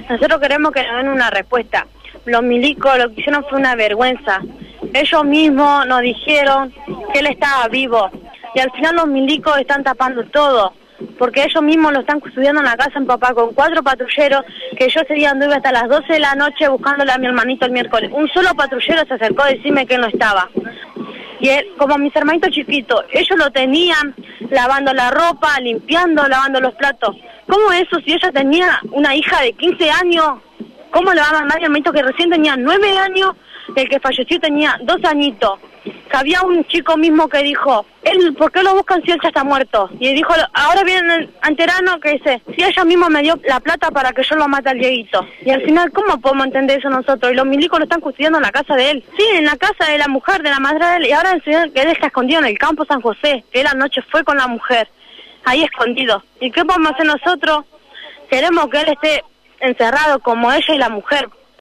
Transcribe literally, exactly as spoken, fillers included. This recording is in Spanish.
Nosotros queremos que nos den una respuesta. Los milicos lo que hicieron fue una vergüenza. Ellos mismos nos dijeron que él estaba vivo. Y al final los milicos están tapando todo. Porque ellos mismos lo están custodiando en la casa de mi papá con cuatro patrulleros, que yo ese día anduve hasta las doce de la noche buscándole a mi hermanito el miércoles. Un solo patrullero se acercó a decirme que él no estaba. Y él, como mis hermanitos chiquitos, ellos lo tenían lavando la ropa, limpiando, lavando los platos. ¿Cómo eso si ella tenía una hija de quince años? ¿Cómo le va a mandar a mi hermanito que recién tenía nueve años? El que falleció tenía dos añitos. Que había un chico mismo que dijo, él, ¿por qué lo buscan si él ya está muerto? Y dijo, ahora viene el anterano que dice, si ella misma me dio la plata para que yo lo mate al Dieguito. Y al final, ¿cómo podemos entender eso nosotros? Y los milicos lo están custodiando en la casa de él. Sí, en la casa de la mujer, de la madre de él. Y ahora enseñan que él está escondido en el campo San José, que él anoche fue con la mujer, ahí escondido. ¿Y qué podemos hacer nosotros? Queremos que él esté encerrado como ella y la mujer.